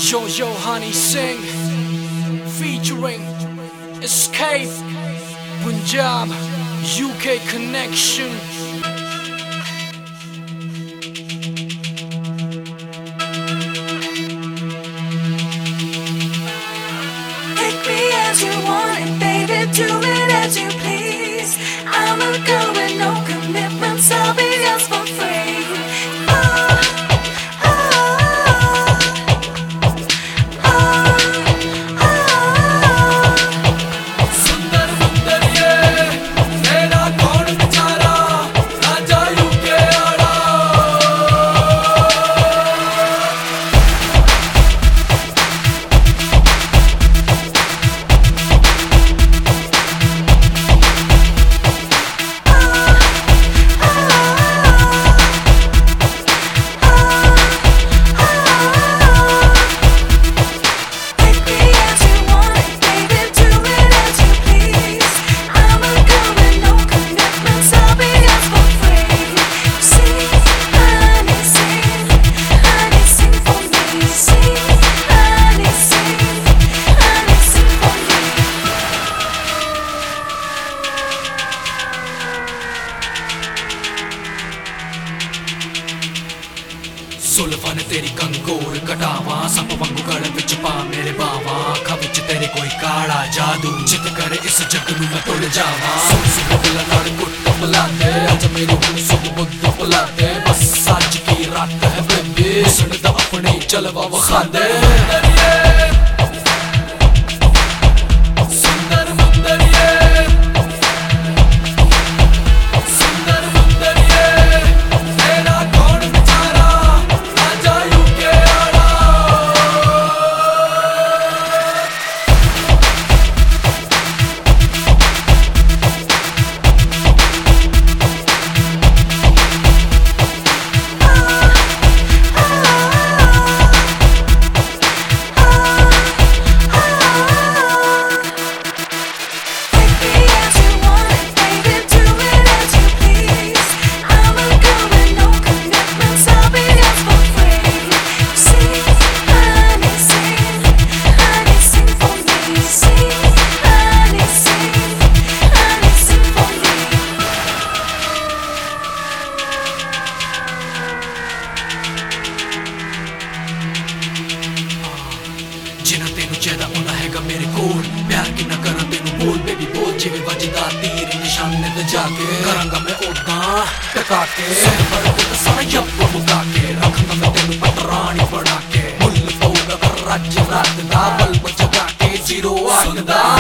Yo Honey Singh featuring Escape Punjab UK Connection. Take me as you want it, baby, do it as you please. I'm a girl with no commitments, I'll be yours for free. सुल्फा ने तेरी कंगोर कटावा सब वांगू गल विच पा मेरे बावा अखा विच तेरे कोई काला जादू जित करे इस जग नूं मैं तुड़ जावा सुन सुन दिल नाल गुट मिला दे अज मेरी हुण सुख बुद्ध भुला दे बस अज की रात है बेबी सुन दा अपनी जलवा वखा दे जिना तेनू चाहदा होना हैगा मेरे कोल प्यार कि ना करा तेनू बोल बेबी बोल जिवें वजदा तीर निशाने ते जाके करांगा मैं ओदा टका के सब पर तो सारा यप मुका के रखना मैं तेनू पतरानी बना के मुल पौगा कर राज रात दा बल्ब जगा के जीरो आखदा